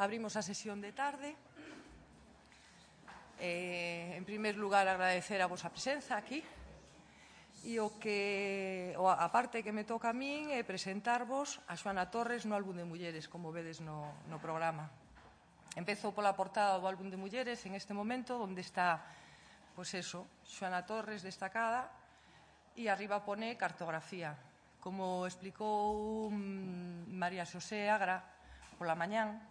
Abrimos a sesión de tarde. En primer lugar, agradecer a vosa presenza aquí. E a parte que me toca a min é presentarvos a Xoana Torres no álbum de mulleres, como vedes no programa. Empezo pola portada do álbum de mulleres en este momento, onde está, pois eso, Xoana Torres destacada, e arriba pone cartografía. Como explicou María Xosé Agra pola mañán,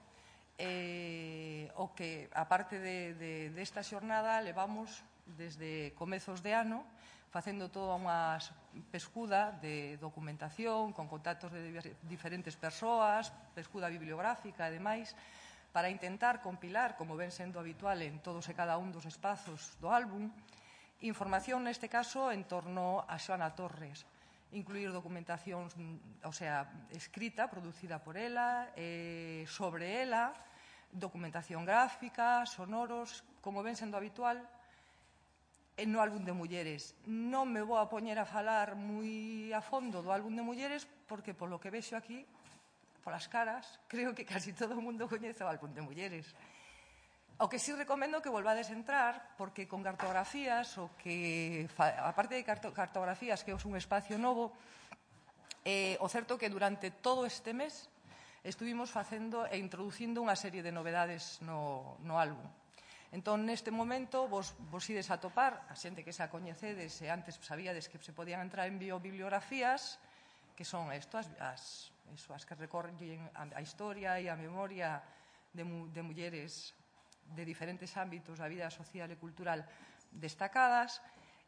o que, aparte desta xornada, levamos desde comezos de ano facendo toda unha pescuda de documentación con contactos de diferentes persoas, pescuda bibliográfica e demais, para intentar compilar, como ven sendo habitual en todos e cada un dos espazos do álbum, información, neste caso, en torno a Xoana Torres, incluir documentación, o sea, escrita, producida por ela, sobre ela, documentación gráfica, sonoros, como ven sendo habitual, no álbum de mulleres. Non me vou a poñer a falar moi a fondo do álbum de mulleres, porque, polo que vexo aquí, polas caras, creo que casi todo o mundo coñece o álbum de mulleres. O que sí recomendo que volvades a entrar, porque con cartografías, aparte de cartografías, que é un espacio novo, o certo que durante todo este mes estuvimos facendo e introducindo unha serie de novedades no álbum. Entón, neste momento, vos ides a topar, a xente que xa coñecedes e antes sabíades que se podían entrar en biobibliografías, que son as que recorren a historia e a memoria de mulleres de diferentes ámbitos da vida social e cultural destacadas.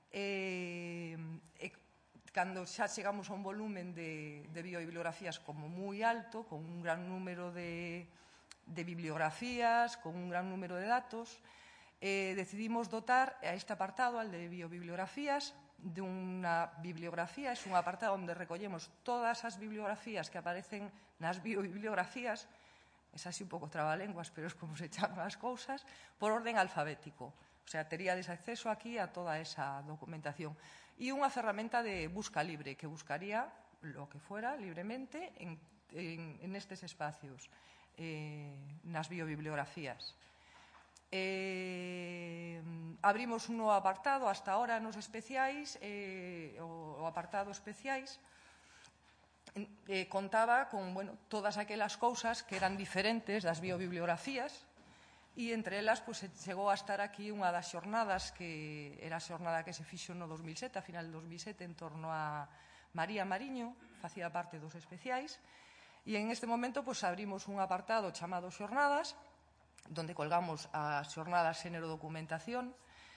Cando xa chegamos a un volumen de biobibliografías como moi alto, con un gran número de bibliografías, con un gran número de datos, decidimos dotar a este apartado, al de biobibliografías, dunha bibliografía. É un apartado onde recollemos todas as bibliografías que aparecen nas biobibliografías, é así un pouco trabalenguas, pero é como se chaman as cousas, por orden alfabético. O sea, teríades acceso aquí a toda esa documentación. E unha ferramenta de busca libre, que buscaría lo que fuera libremente en estes espacios, nas biobibliografías. Abrimos un novo apartado, hasta ahora nos especiais, o apartado especiais, contaba con todas aquelas cousas que eran diferentes das biobibliografías, e entre elas chegou a estar aquí unha das xornadas, que era a xornada que se fixo no 2007, a final de 2007, en torno a María Mariño, facía parte dos especiais, e en este momento abrimos un apartado chamado Xornadas, donde colgamos as xornadas Xénero Documentación,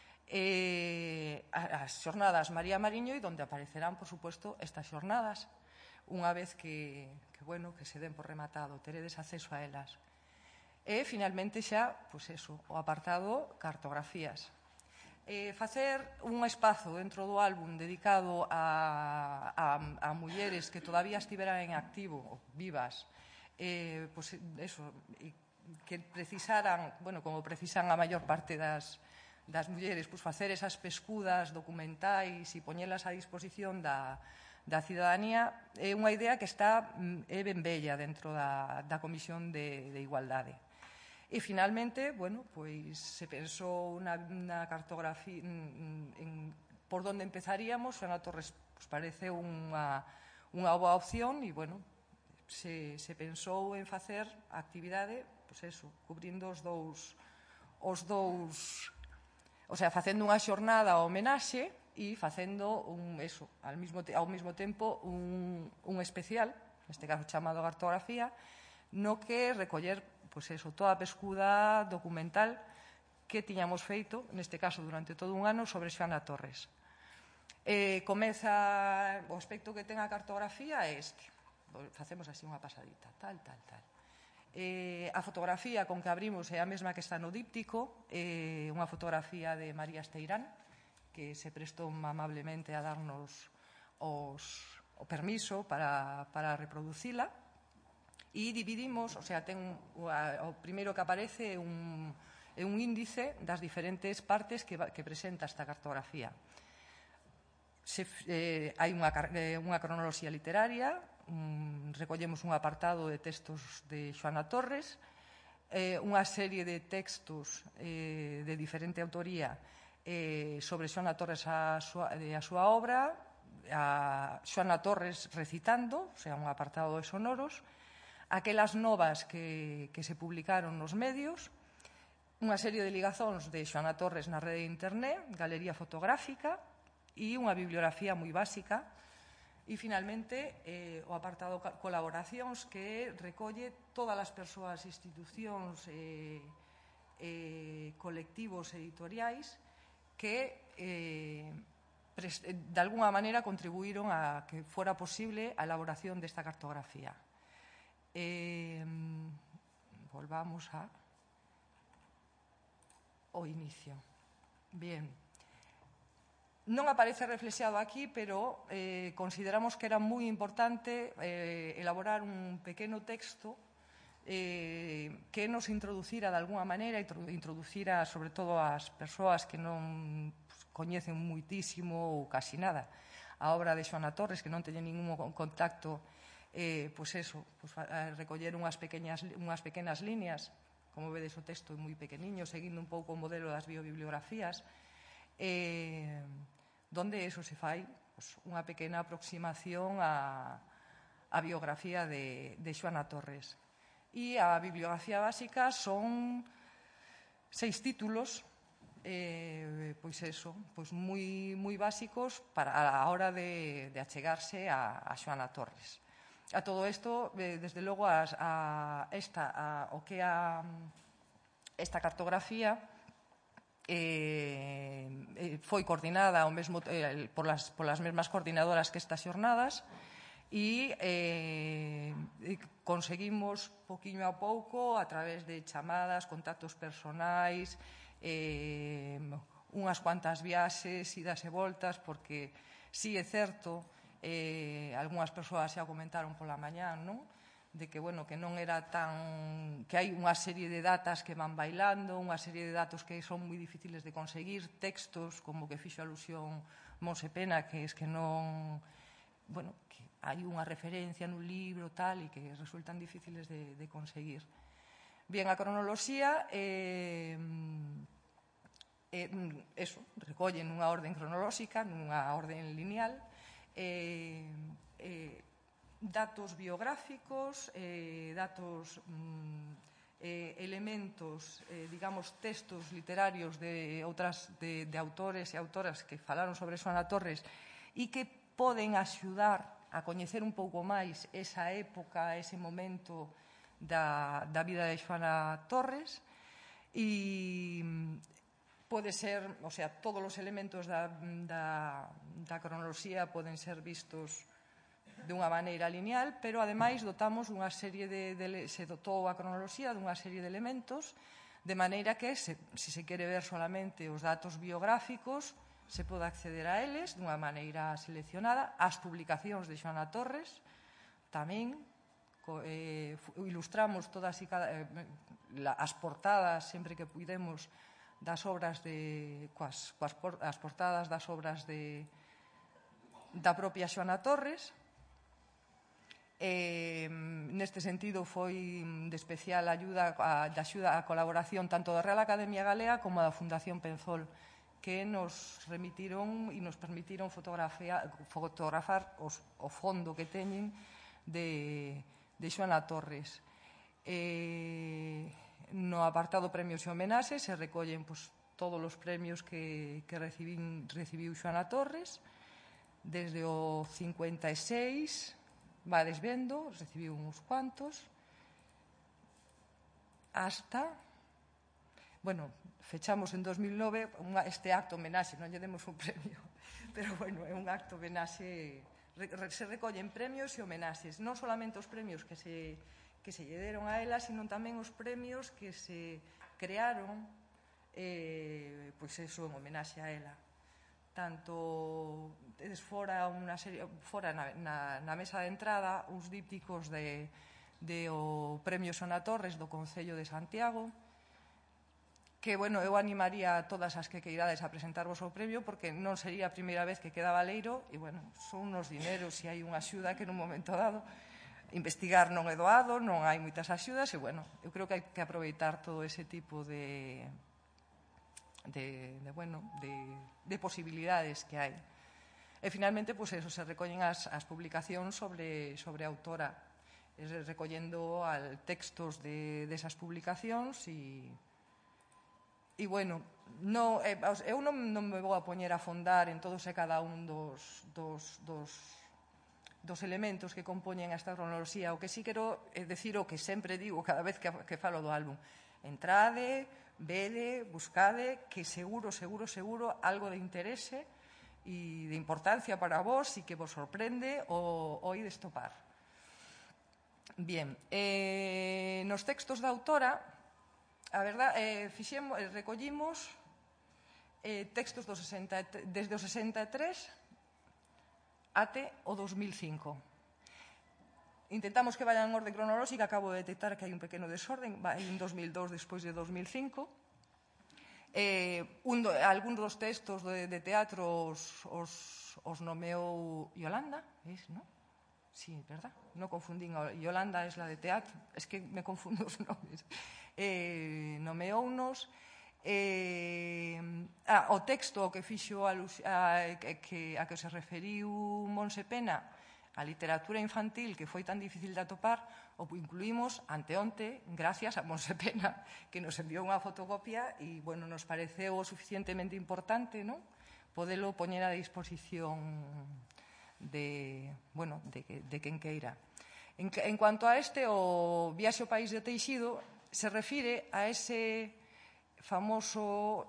as xornadas María Mariño, e donde aparecerán, por suposto, estas xornadas, unha vez que se den por rematado, teredes acceso a elas. E, finalmente, xa, o apartado Cartografías. Facer un espazo dentro do álbum dedicado a mulleres que todavía estiveran en activo, vivas, que precisaran, como precisan a maior parte das mulleres, facer esas pescudas documentais e poñelas a disposición da cidadanía, é unha idea que está ben bella dentro da Comisión de Igualdade. E, finalmente, se pensou na cartografía por onde empezaríamos. Xoana Torres parece unha boa opción e, se pensou en facer a actividade, cubrindo os dous, o sea, facendo unha xornada a homenaxe e facendo ao mesmo tempo un especial, neste caso chamado Cartografía, no que recoller toda a pescuda documental que tiñamos feito, neste caso durante todo un ano, sobre Xoana Torres. Comeza, o aspecto que ten a cartografía é este. Facemos así unha pasadita, tal. A fotografía con que abrimos é a mesma que está no díptico, unha fotografía de María Esteirán, que se prestou amablemente a darnos o permiso para reproducila. E dividimos, o sea, o primeiro que aparece é un índice das diferentes partes que presenta esta cartografía. Hai unha cronoloxía literaria, recollemos un apartado de textos de Xoana Torres, unha serie de textos de diferente autoría sobre Xoana Torres a súa obra, a Xoana Torres recitando, o sea, un apartado de sonoros, aquelas novas que se publicaron nos medios, unha serie de ligazóns de Xoana Torres na rede de internet, galería fotográfica e unha bibliografía moi básica. E, finalmente, o apartado colaboracións que recolle todas as persoas, institucións, colectivos editoriais que, de alguna maneira, contribuíron a que fora posible a elaboración desta cartografía. Volvamos ao inicio. Bien. Non aparece reflexado aquí, pero consideramos que era moi importante elaborar un pequeno texto que nos introducira de alguna maneira, introducira sobre todo as persoas que non coñecen muitísimo ou casi nada a obra de Xoana Torres, que non teñen ningún contacto, recoller unhas pequenas líneas, como vedes o texto é moi pequeniño, seguindo un pouco o modelo das biobibliografías, donde eso se fai unha pequena aproximación á biografía de Xoana Torres. E a bibliografía básica son 6 títulos, moi básicos para a hora de achegarse a Xoana Torres. A todo isto, desde logo, esta cartografía foi coordinada polas mesmas coordinadoras que estas xornadas e conseguimos, pouquiño a pouco, a través de chamadas, contactos personais, unhas cuantas viaxes, idas e voltas, porque si é certo, algunhas persoas xa comentaron pola mañá, non?, de que, bueno, que non era tan... que hai unha serie de datas que van bailando, unha serie de datos que son moi difíciles de conseguir, textos, como que fixo alusión Monse Pena, que es que non... bueno, que hai unha referencia nun libro, tal, e que resultan difíciles de conseguir. Bien, a cronoloxía, recollen nunha orden cronolóxica, nunha orden lineal, datos biográficos, datos, elementos, digamos, textos literarios de autores e autoras que falaron sobre Xoana Torres e que poden axudar a coñecer un pouco máis esa época, ese momento da vida de Xoana Torres. E pode ser, o sea, todos os elementos da cronoloxía poden ser vistos dunha maneira lineal, pero, ademais, dotamos dunha serie se dotou a cronoloxía dunha serie de elementos, de maneira que, se se quere ver solamente os datos biográficos, se pode acceder a eles dunha maneira seleccionada. As publicacións de Xoana Torres tamén ilustramos todas e cada as portadas, sempre que puidemos, das obras as portadas das obras da propia Xoana Torres. Neste sentido, foi de especial axuda a colaboración tanto da Real Academia Galega como da Fundación Penzol, que nos remitiron e nos permitiron fotografar o fondo que teñen de Xoana Torres. No apartado premios e homenaxes se recollen todos os premios que recibiu Xoana Torres, desde o 56, vades vendo, recibiu uns cuantos, hasta... bueno, fechamos en 2009 este acto homenaxe, non lle demos un premio, pero, bueno, é un acto homenaxe, se recollen premios e homenaxes, non solamente os premios que se lle deron a ela, sino tamén os premios que se crearon, pois eso, en homenaxe a ela. Tanto fora na mesa de entrada uns dípticos do Premio Xoana Torres do Concello de Santiago, que, bueno, eu animaría a todas as que queirades a presentarvos o premio, porque non sería a primeira vez que queda baleiro, e, bueno, son uns dineros e hai unha axuda que nun momento dado investigar non é doado, non hai moitas axudas e, bueno, eu creo que hai que aproveitar todo ese tipo de posibilidades que hai. E, finalmente, pois eso, se recollen as publicacións sobre a autora, recollendo textos desas publicacións e, bueno, eu non me vou a poñer a fondar en todos e cada un dos elementos que compoñen esta cronoloxía. O que sí quero é dicir o que sempre digo cada vez que falo do álbum: entrade, vede, buscade, que seguro algo de interese e de importancia para vos e que vos sorprende o ides topar. Bien, nos textos da autora, a verdade, recollimos textos desde o 63 até o 2005. Intentamos que vayan en orde cronolóxica, acabo de detectar que hai un pequeno desorden, vai en 2002 despois de 2005. Algúns dos textos de teatro os nomeou Yolanda, non? Sí, verdad? Non confundín. Yolanda é la de teatro. Es que me confundo os nomes. Nomeounos. O texto que fixo a que se referiu Montse Pena, a literatura infantil, que foi tan difícil de atopar, o incluímos anteonte, gracias a Montse Pena, que nos enviou unha fotocopia e, bueno, nos pareceu suficientemente importante, non? Podelo poñer a disposición de quen queira. En cuanto a o Viaxe ao País de Teixido, se refire a ese famoso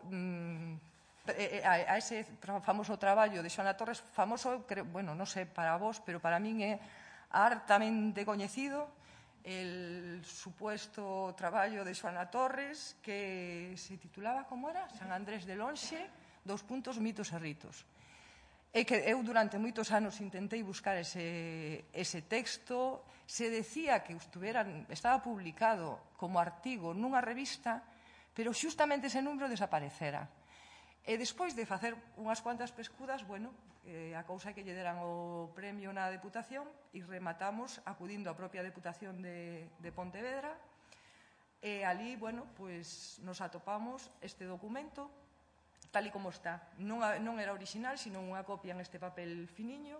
traballo de Xoana Torres, famoso, bueno, non sei para vos, pero para min é hartamente coñecido, el supuesto traballo de Xoana Torres, que se titulaba, como era? San Andrés de Lonxe, mitos e ritos. E que eu durante moitos anos intentei buscar ese texto. Se decía que estaba publicado como artigo nunha revista, pero xustamente ese número desaparecera. E despois de facer unhas cuantas pescudas, bueno, a cousa é que lle deran o premio na Deputación e rematamos acudindo á propia Deputación de Pontevedra e ali, bueno, pois nos atopamos este documento tal e como está. Non era original, sino unha copia en este papel finiño,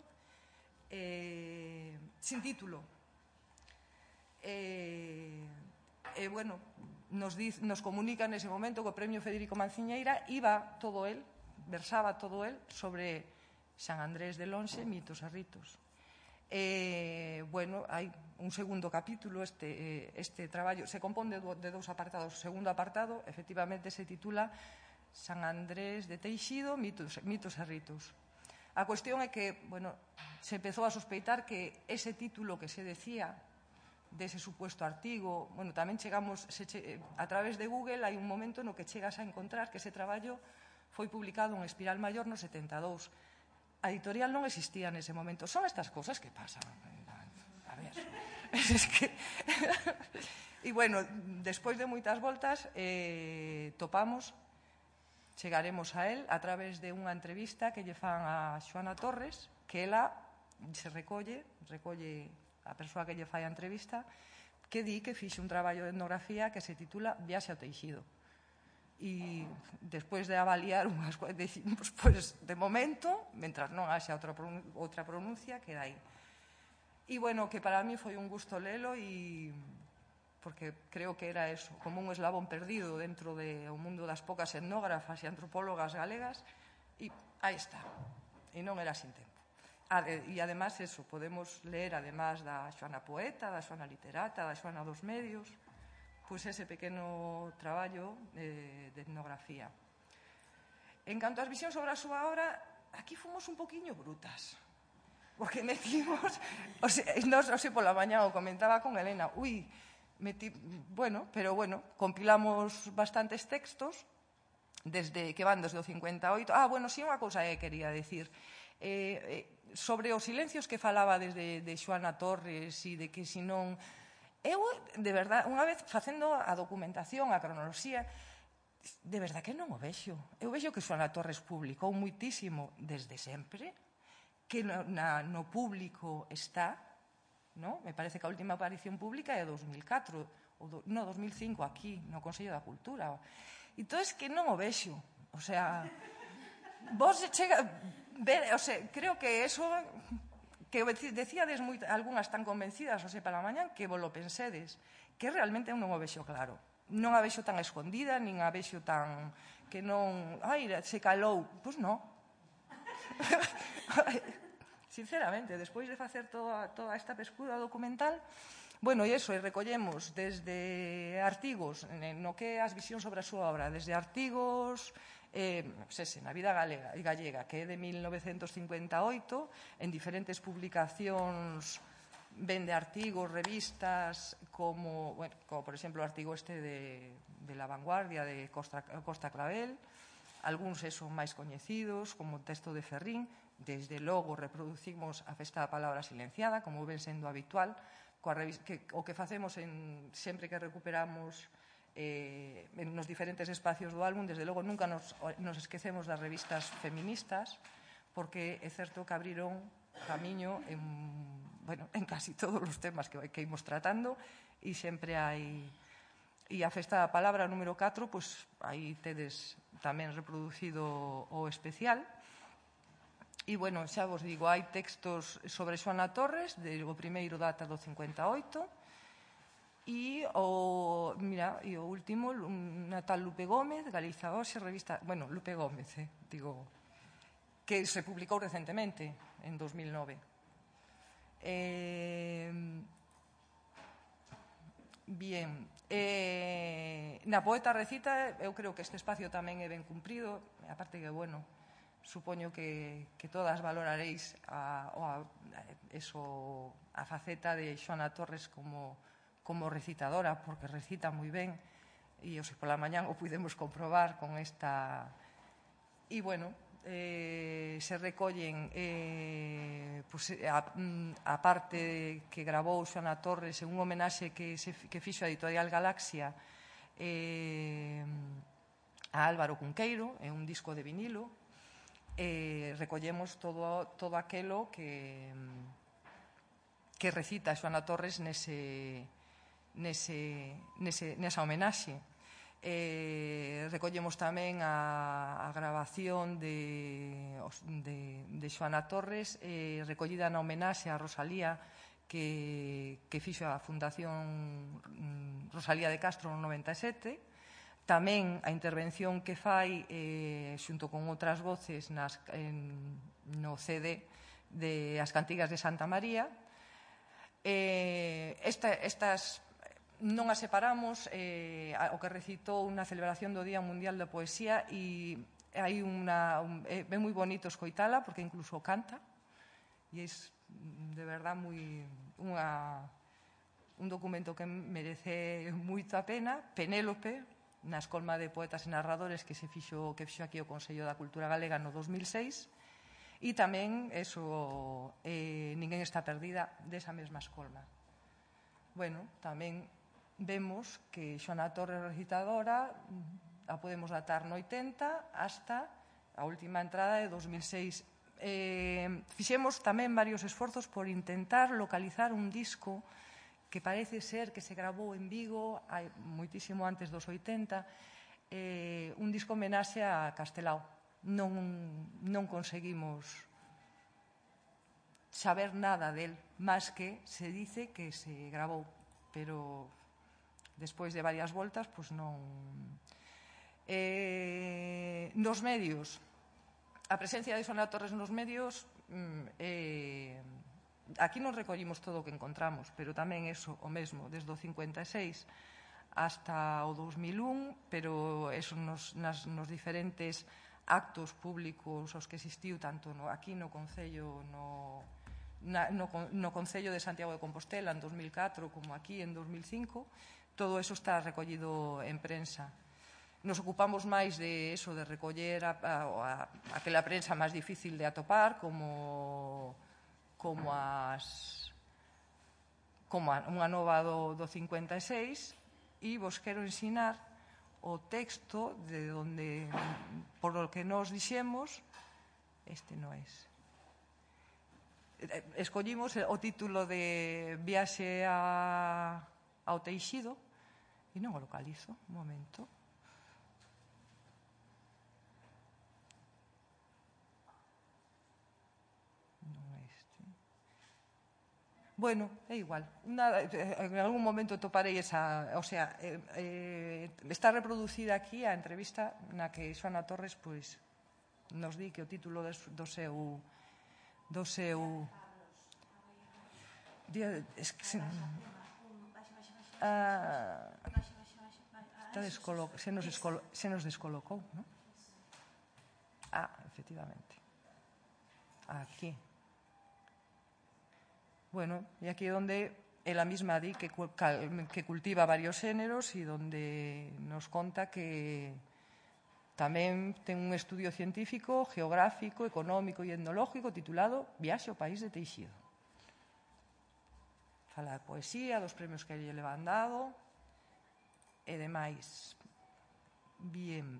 sin título. E, bueno, nos comunica nese momento que o premio Federico Manciñeira versaba todo el sobre San Andrés de Lonxe, mitos e ritos. Bueno, hai un segundo capítulo, este traballo se compón de dous apartados. O segundo apartado, efectivamente, se titula San Andrés de Teixido, mitos e ritos. A cuestión é que, bueno, se empezou a sospeitar que ese título que se decía dese supuesto artigo, bueno, tamén chegamos, a través de Google hai un momento no que chegas a encontrar que ese traballo foi publicado en Espiral Maior no 72. A editorial non existía nese momento. Son estas cosas que pasan. A ver, es que... E, bueno, despois de moitas voltas, chegaremos a él a través de unha entrevista que lle fan a Xoana Torres, que ela se recolle a persoa que lle fai a entrevista, que di que fixe un traballo de etnografía que se titula Viaxe ao Teixido. E despois de avaliar unhas cousas, decimos, pois, de momento, mentras non haxa outra pronuncia, queda aí. E, bueno, que para mí foi un gusto lelo e... porque creo que era eso, como un eslabón perdido dentro do mundo das poucas etnógrafas e antropólogas galegas, e aí está. E non era sin tempo. E, además, eso, podemos ler, además da Xoana Poeta, da Xoana Literata, da Xoana dos Medios, pois ese pequeno traballo de etnografía. En canto ás visións sobre a súa obra, aquí fomos un poquinho brutas, porque metimos, non sei, pola mañá o comentaba con Elena, pero bueno, compilamos bastantes textos, que van desde o 58. Bueno, si unha cousa quería decir, sobre os silencios que falaba desde Xoana Torres e de que se non... Eu, de verdad, unha vez facendo a documentación, a cronoloxía, de verdad que non o vexo. Eu vexo que Xoana Torres publicou muitísimo desde sempre, que no público está, non? Me parece que a última aparición pública é 2004, no, 2005, aquí, no Consello da Cultura. Entón, que non o vexo. O sea, vos chega... O sea, creo que eso... Que decíades algunhas tan convencidas hoxe para a mañán que vos lo pensedes, que realmente eu non o vexo claro. Non a vexo tan escondida, nin a vexo tan... que non... Ai, se calou. Pois non. Sinceramente, despois de facer toda esta pescuda documental, bueno, e iso, e recollemos desde artigos, no que é as visións sobre a súa obra, desde artigos... na vida gallega, que é de 1958, en diferentes publicacións, ben de artigos, revistas, como por exemplo, o artigo este de La Vanguardia, de Costa Clavel, algúns son máis coñecidos, como o texto de Ferrín. Desde logo reproducimos a Festa da Palabra Silenciada, como ven sendo habitual, o que facemos sempre que recuperamos nos diferentes espacios do álbum. Desde logo nunca nos esquecemos das revistas feministas, porque é certo que abriron camiño en casi todos os temas que imos tratando, e sempre hai... E a Festa da Palabra número 4, pois aí tedes tamén reproducido o especial. E, bueno, xa vos digo, hai textos sobre Xoana Torres, o primeiro data do 58, e o último, unha tal Lupe Gómez, Galiza Hoxe, revista... Bueno, Lupe Gómez, digo, que se publicou recentemente, en 2009. Bien. Na Poeta Recita, eu creo que este espacio tamén é ben cumprido, aparte que, bueno, supoño que todas valoraréis a faceta de Xoana Torres como recitadora, porque recita moi ben, e hoxe pola mañán o pudemos comprobar con esta... E, bueno, se recollen a parte que grabou Xoana Torres en un homenaxe que fixo a Editorial Galaxia a Álvaro Cunqueiro, en un disco de vinilo. Recollemos todo aquelo que recita Xoana Torres nesa homenaxe. Recollemos tamén a grabación de Xoana Torres, recollida na homenaxe a Rosalía que fixo a Fundación Rosalía de Castro no 97, tamén a intervención que fai xunto con outras voces no CD de As Cantigas de Santa María. Estas non as separamos, o que recitou na celebración do Día Mundial da Poesía, e hai é moi bonito escoitala, porque incluso canta, e é de verdad un documento que merece moita pena. Penélope, na Escolma de Poetas e Narradores que fixo aquí o Consello da Cultura Galega no 2006, e tamén Ninguén está perdida, desa mesma escolma. Bueno, tamén vemos que Xoana Torres recitadora a podemos datar no 80 hasta a última entrada de 2006. Fixemos tamén varios esforzos por intentar localizar un disco que parece ser que se grabou en Vigo moitísimo antes dos 80, un disco homenaxe a Castelao. Non conseguimos saber nada del, máis que se dice que se grabou, pero despois de varias voltas, pois non... Nos medios, a presencia de Xoana Torres nos medios, aquí non recollimos todo o que encontramos, pero tamén o mesmo, desde o 56 hasta o 2001, pero nos diferentes actos públicos aos que existiu, tanto aquí no Concello no Concello de Santiago de Compostela en 2004 como aquí en 2005, todo eso está recollido en prensa. Nos ocupamos máis de recoller aquela prensa máis difícil de atopar, como unha nova do 56, e vos quero ensinar o texto por o que nos dixemos, este non é. escollimos o título de Viaxe ao Teixido e non o localizo, un momento. Bueno, é igual. En algún momento toparei esa... O sea, está reproducida aquí a entrevista na que Xoana Torres nos di que o título do seu... Se nos descolocou, non? Efectivamente. Aquí. Bueno, e aquí é onde ela mesma di que cultiva varios xéneros e onde nos conta que tamén ten un estudio científico, geográfico, económico e etnológico titulado Viaxe ao País de Teixido. Fala de poesía, dos premios que lle levan dado e demais. Bien.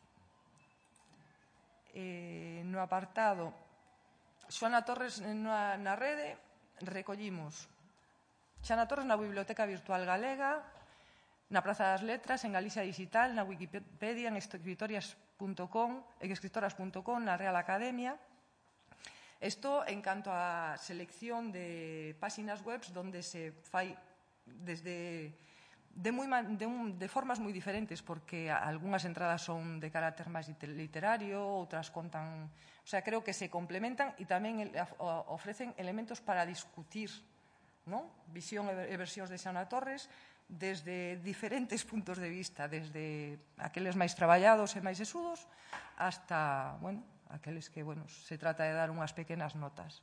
No apartado Xoana Torres na rede recollimos Xoana Torres na Biblioteca Virtual Galega, na Praza das Letras, en Galicia Digital, na Wikipedia, en escritoras.com, na Real Academia. Isto en canto á selección de páxinas web onde se fai de formas moi diferentes, porque algunhas entradas son de carácter máis literario, outras contan... O sea, creo que se complementan e tamén ofrecen elementos para discutir, non? Visión e versións de Xoana Torres desde diferentes puntos de vista, desde aqueles máis traballados e máis sesudos hasta, bueno, aqueles que, bueno, se trata de dar unhas pequenas notas.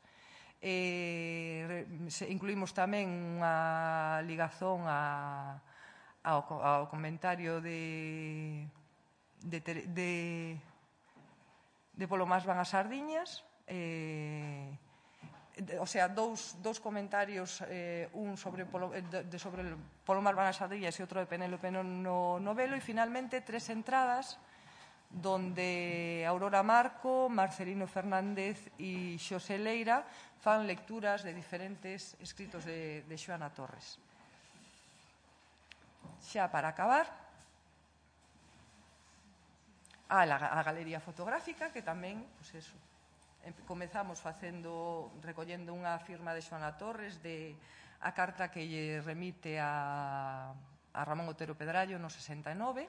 Incluímos tamén unha ligazón ao comentario de Polo Mar van as sardiñas, o sea, dous comentarios, un sobre Polo Mar van as sardiñas e outro de Penélope no Velo, e finalmente 3 entradas donde Aurora Marco, Marcelino Fernández e Xosé Leira fan lecturas de diferentes escritos de Xoana Torres. Xa para acabar, a galería fotográfica, que tamén, pois eso, comezamos recollendo unha firma de Xoana Torres a carta que lle remite a Ramón Otero Pedrallo no 69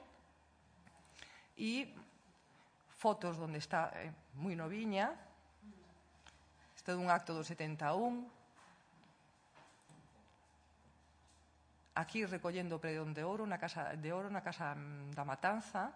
e fotos onde está moi noviña. Isto é dun acto do 71. Aquí recollendo o Predón de Ouro na Casa da Matanza.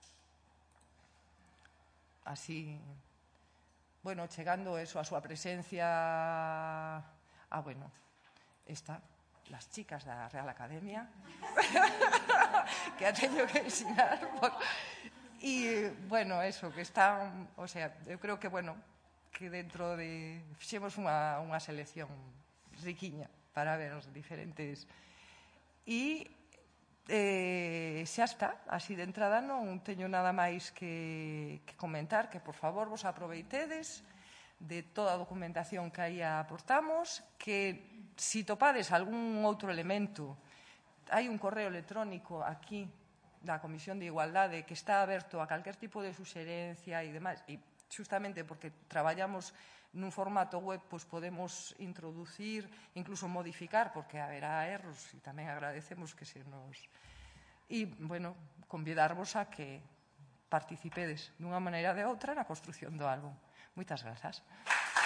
Así, bueno, chegando eso a súa presencia. Bueno, las chicas da Real Academia que a teño que ensinar. E, bueno, eso, que están, o sea, eu creo que, bueno, que dentro de... Fixemos unha selección riquiña para ver os diferentes... E xa está, así de entrada non teño nada máis que comentar, que por favor vos aproveitedes de toda a documentación que aí aportamos, que si topades algún outro elemento, hai un correo electrónico aquí da Comisión de Igualdade que está aberto a calquer tipo de suxerencia e demais, e justamente porque traballamos nun formato web, pois podemos introducir, incluso modificar, porque haberá erros e tamén agradecemos que se nos... E, bueno, convidarvos a que participedes dunha maneira ou de outra na construción do álbum. Moitas grazas.